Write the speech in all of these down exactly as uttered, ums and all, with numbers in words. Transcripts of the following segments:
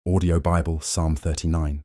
Audio Bible, Psalm thirty-nine.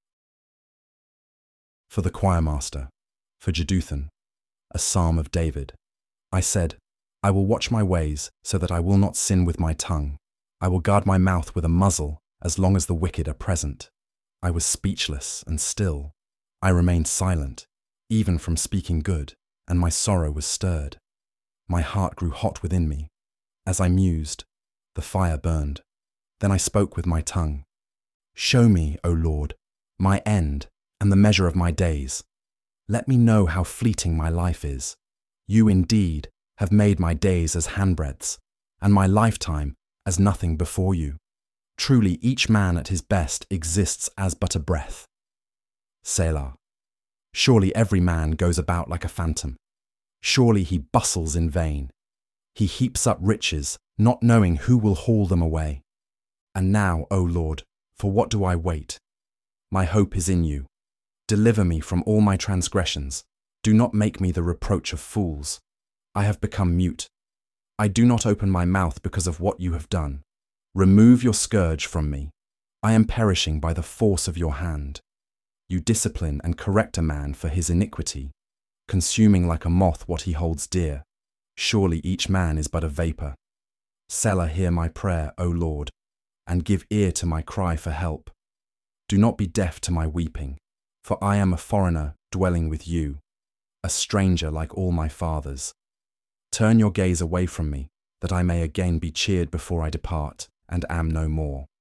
For the choirmaster, for Jeduthun, a psalm of David. I said, I will watch my ways so that I will not sin with my tongue. I will guard my mouth with a muzzle as long as the wicked are present. I was speechless and still. I remained silent, even from speaking good, and my sorrow was stirred. My heart grew hot within me. As I mused, the fire burned. Then I spoke with my tongue. Show me, O Lord, my end and the measure of my days. Let me know how fleeting my life is. You indeed have made my days as handbreadths, and my lifetime as nothing before you. Truly each man at his best exists as but a breath. Selah. Surely every man goes about like a phantom. Surely he bustles in vain. He heaps up riches, not knowing who will haul them away. And now, O Lord, for what do I wait? My hope is in you. Deliver me from all my transgressions. Do not make me the reproach of fools. I have become mute. I do not open my mouth because of what you have done. Remove your scourge from me. I am perishing by the force of your hand. You discipline and correct a man for his iniquity, consuming like a moth what he holds dear. Surely each man is but a vapor. Selah, hear my prayer, O Lord, and give ear to my cry for help. Do not be deaf to my weeping, for I am a foreigner dwelling with you, a stranger like all my fathers. Turn your gaze away from me, that I may again be cheered before I depart and am no more.